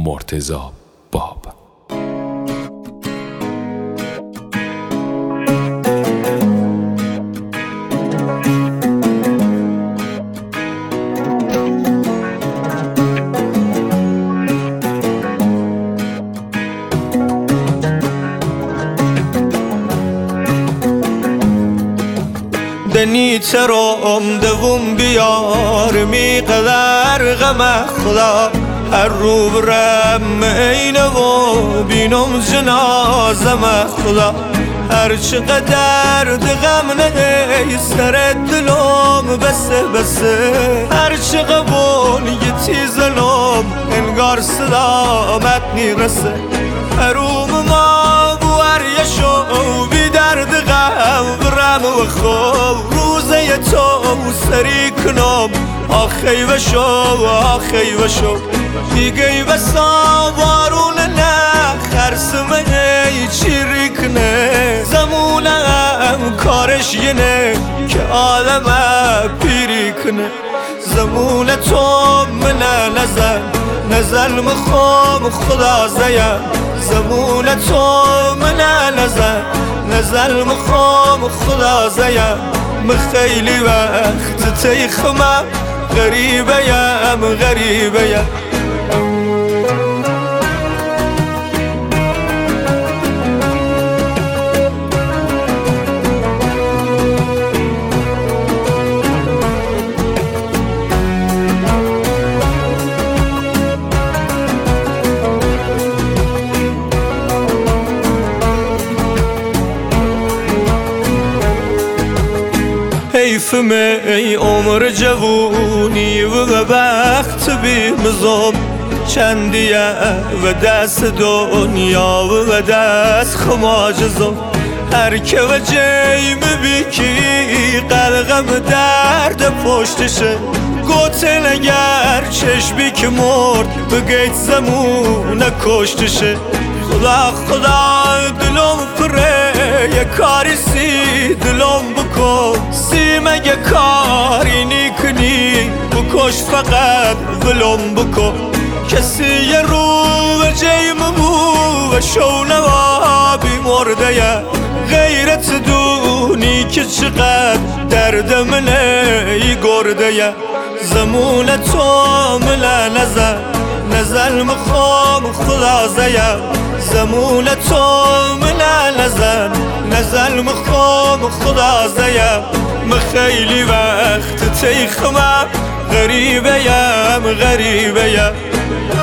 مرتضی باب. دنی ترام دوم بیار می قدر غم خدا هر رو برم اینه و بینم جنازم خدا هر چقدر غم نهی سر دلم بسه بسه هر چقبون یه تیزلم انگار صدامت نیرسه هروم ما بوار یشو بی درد غم برم و خوب روزه تو سری کنم آخی وشو آخی وشو دیگه بسا بارون نه خرسمه چیری کنه زمونم کارش ینه که عالمه پیری کنه زمون تو منه نزل مخوام خدا زیم زمون تو منه نزل مخوام خدا زیم مخیلی وقت تیخمم غریبه یم حیفم ای عمر جوونی و بخت بیمزم چندیه و دست دنیا و دست خماجزم هر که و جیم بیکی قلقم درد پشتشه گوته نگر چشمی که مرد بگیت زمون کشتشه خدا دلم پره یه کاری سی دلم بکن سی مگه کاری نیکنی بکش فقط ولم بکن کسی یه رو و جیم بو و شونوا بیمرده یه غیرت دونی که چقدر درد منه ای گرده یه زمون تو مله نزل مخوام خدا زیم زمون تو منه نزل مخوام خدا زیم مخیلی وقت تیخمم غریبه یم